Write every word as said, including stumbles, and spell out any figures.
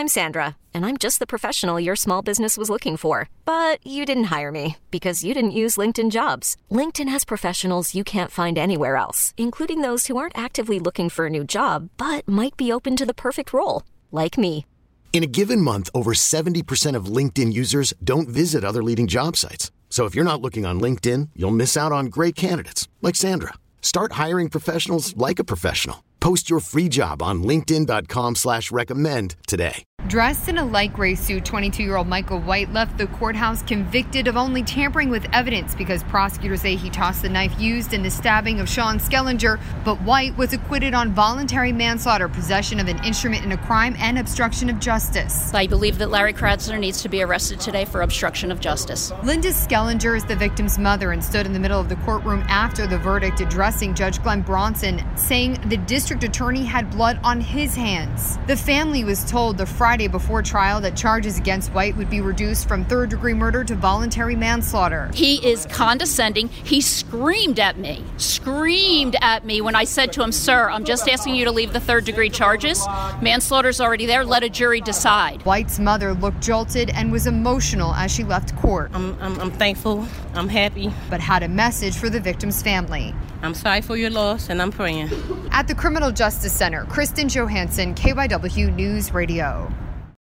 I'm Sandra, and I'm just the professional your small business was looking for. But you didn't hire me because you didn't use LinkedIn Jobs. LinkedIn has professionals you can't find anywhere else, including those who aren't actively looking for a new job, but might be open to the perfect role, like me. In a given month, over seventy percent of LinkedIn users don't visit other leading job sites. So if you're not looking on LinkedIn, you'll miss out on great candidates like Sandra. Start hiring professionals like a professional. Post your free job on linkedin.com slash recommend today. Dressed in a light gray suit, twenty-two-year-old Michael White left the courthouse convicted of only tampering with evidence because prosecutors say he tossed the knife used in the stabbing of Sean Skellinger. But White was acquitted on voluntary manslaughter, possession of an instrument in a crime, and obstruction of justice. I believe that Larry Kratzner needs to be arrested today for obstruction of justice. Linda Skellinger is the victim's mother and stood in the middle of the courtroom after the verdict, addressing Judge Glenn Bronson, saying the district attorney had blood on his hands. The family was told the Friday before trial that charges against White would be reduced from third-degree murder to voluntary manslaughter. He is condescending. He screamed at me, screamed at me when I said to him, sir, I'm just asking you to leave the third-degree charges. Manslaughter's already there. Let a jury decide. White's mother looked jolted and was emotional as she left court. I'm, I'm, I'm thankful. I'm happy. But had a message for the victim's family. I'm sorry for your loss, and I'm praying. At the Criminal Justice Center, Kristen Johansson, K Y W News Radio.